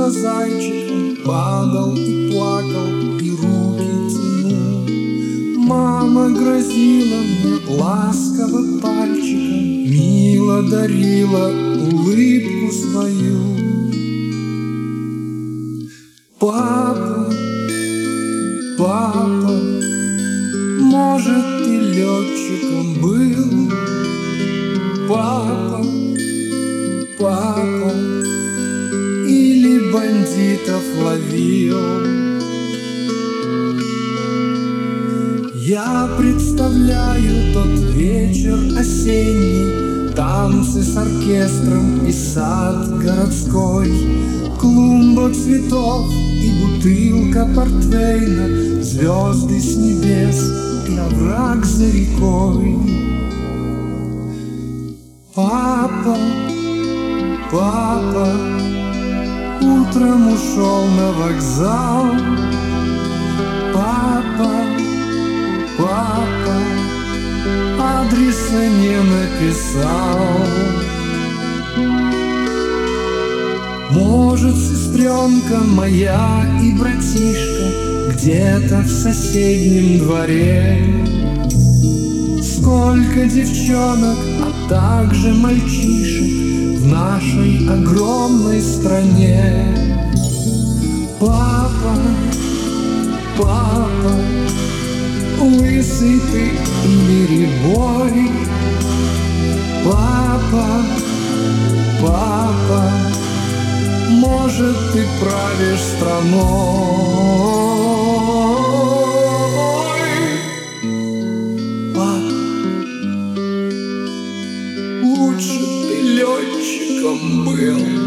за зайчиком падал и плакал, и руки тянул. Мама грозила мне ласково пальчиком, мило дарила улыбку свою. Папа, папа, может, ты летчиком был? Папа, папа, или бандитов ловил? Я представляю тот вечер осенний, танцы с оркестром и сад городской, клумба цветов и бутылка портвейна, звезды с небес и овраг за рекой. Папа, папа, утром ушел на вокзал. Папа, папа, адреса не написал. Может, сестренка моя и братишка где-то в соседнем дворе. Сколько девчонок, а также мальчишек в нашей огромной стране. Папа, папа, лысый ты или рябой? Папа, папа, может, ты правишь страной? Папа, лучше ты летчиком был.